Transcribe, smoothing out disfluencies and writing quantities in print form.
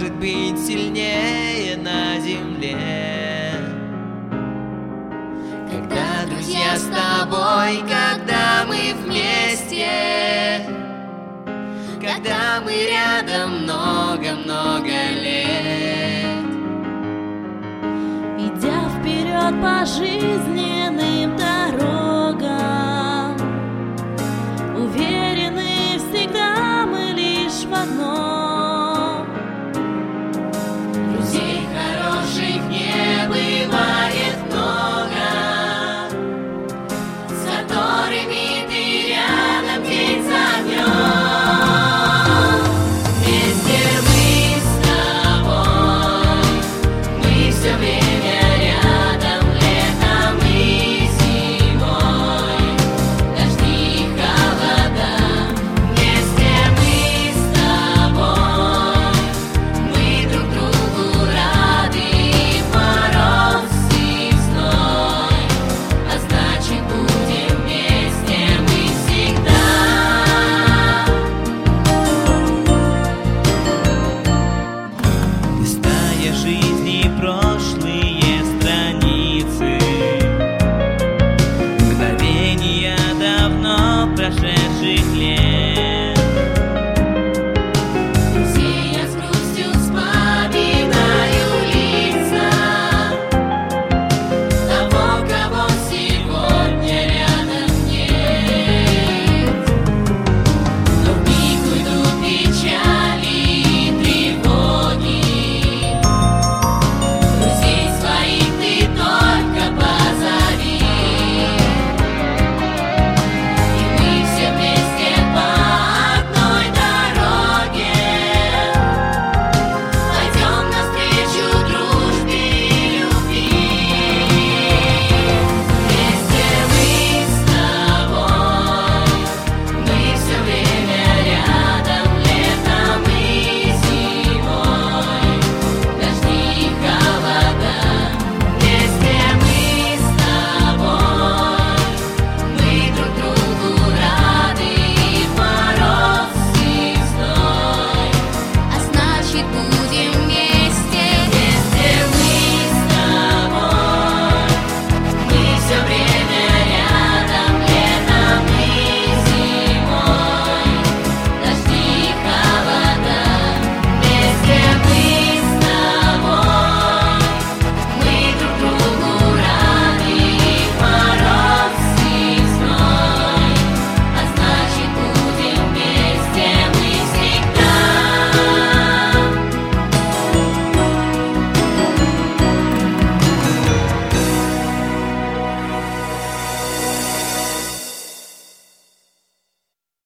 может быть сильнее на земле. Когда друзья с тобой, когда мы вместе, когда мы рядом много-много лет. Идя вперед по жизненным дорогам, уверены всегда мы лишь в одном: друзей хороших не бывает много, с которыми ты рядом день за днем. Вместе мы с тобой, мы все время